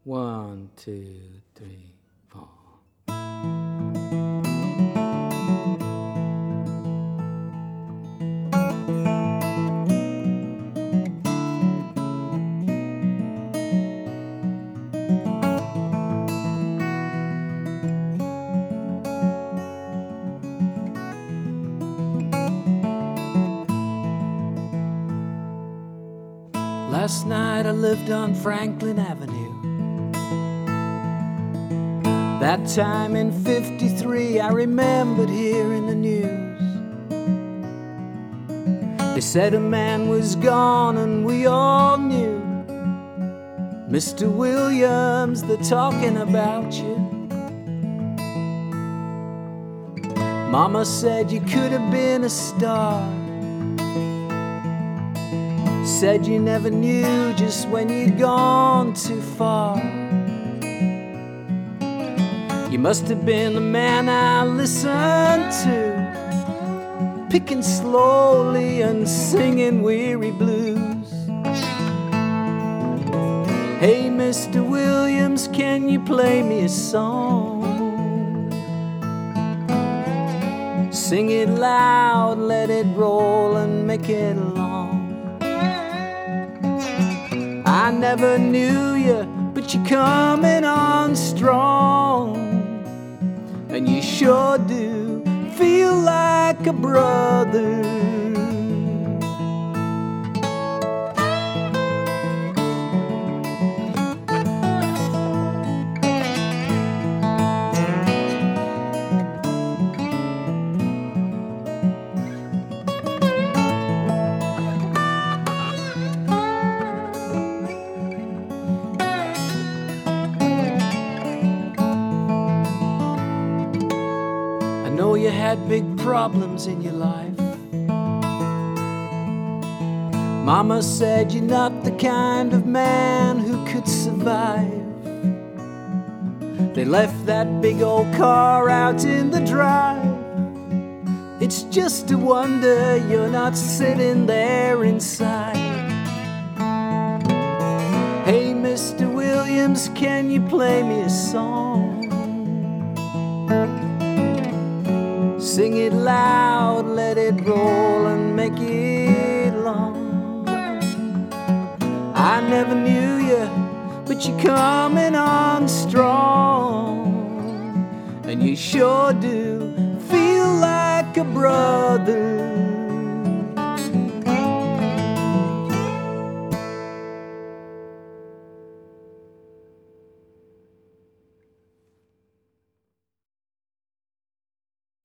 1, 2, 3, 4. Last night I lived on Franklin Avenue. That time in '53 I remembered hearing the news. They said a man was gone and we all knew. Mr. Williams, they're talking about you. Mama said you could have been a star. Said you never knew just when you'd gone too far. You must have been the man I listened to, picking slowly and singing weary blues. Hey, Mr. Williams, can you play me a song? Sing it loud, let it roll and make it long. I never knew you, but you're coming on strong. And you sure do feel like a brother. I know you had big problems in your life. Mama said you're not the kind of man who could survive. They left that big old car out in the drive. It's just a wonder you're not sitting there inside. Hey, Mr. Williams, can you play me a song? Sing it loud, let it roll and make it long. I never knew you, but you're coming on strong. And you sure do feel like a brother.